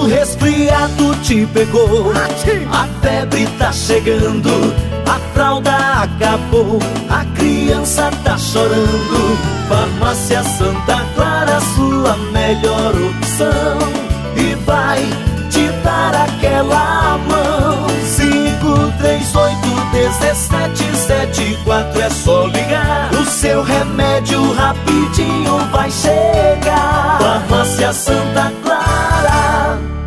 resfriado te pegou, a febre tá chegando, a fralda acabou, a criança tá chorando. Farmácia Santa Clara, sua melhor opção, e vai te dar aquela mão. 538-1774, é só ligar, o seu remédio rapidinho vai chegar. Farmácia Santa Clara.